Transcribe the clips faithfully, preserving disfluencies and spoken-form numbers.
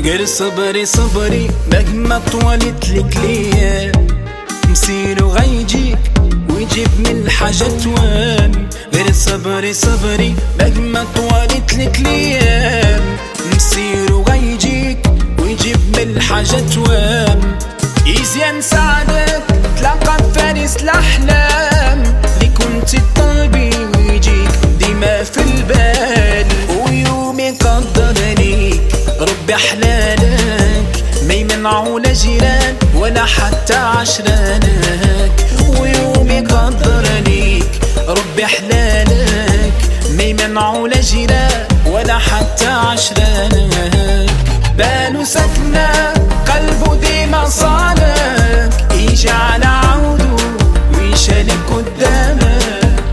غير صبري صبري مهما طولت لك ليا مسير وغيجيك ويجيب من الحاجة توام. غير صبري صبري مهما طولت لك ليا مسير وغيجيك ويجيب من الحاجة توام. يزيان سعدك تلاقى بفارس الأحلام اللي كنت تطلبي ويجيك ديما في البال. ويومي قدر ليك ربي حلالك ما يمنعوا لا جيران ولا حتى عشرانك. ويومي قدر ليك ربي حلالك ما يمنعوا لا جيران ولا حتى عشرانك. بالو سكنة قلبه ديما صالك يجي على عوده ويشالك قدامك.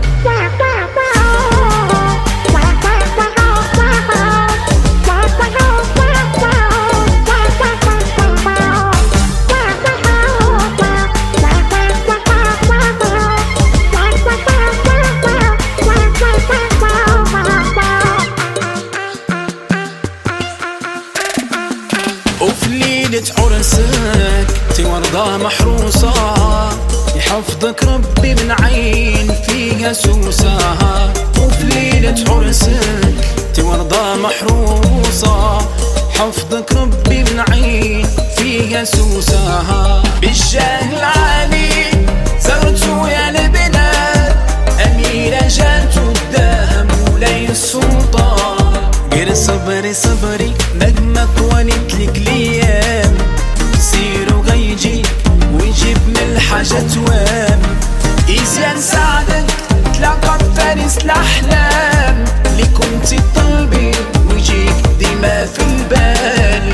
وفي ليلة عرسك تي وردة محروسة يحفظك ربي من عين فيها سوسة. وفي ليلة عرسك تي وردة محروسة حفظك ربي من عين فيها سوسة. بالجاه العالي زرتو يا البلاد أميرة جات قدام مولاي السلطان. غير صبري صبري مهما طولت لك ليام سير وغيجيك ويجيب من الحاجة توام. يزيان سعدك تلاقى بفارس الأحلام اللي كنت تطلبي ويجيك ديما في البال.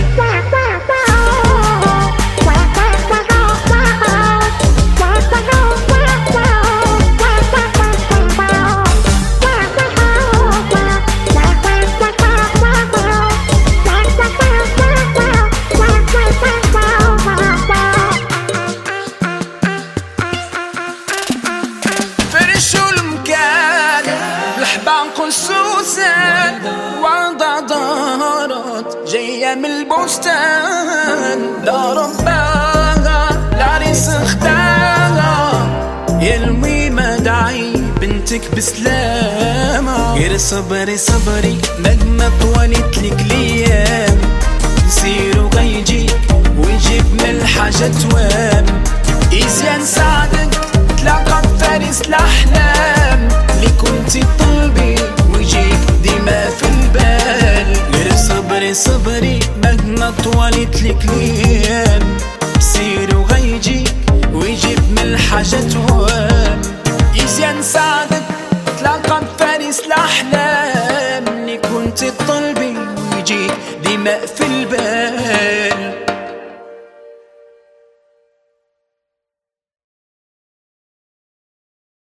خصوصا وضع دارت جاية من البستان دار ربها العريس اختارها يلوي ما دعي بنتك بسلامة. غير صبري صبري مهما طولت لك ليام يصير وغيجيك ويجيب من الحاجة توام. يزيان سعدك تلاقى بفارس الأحلام اللي كنت تطلبي ويجيك ديما في البال. غير صبري صبري مهما طولت لك ليام بصير وغيجيك ويجيب من الحاجة توام. يزيان سعدك تلاقى بفارس الأحلام اللي كنت تطلبي ويجيك ديما في البال.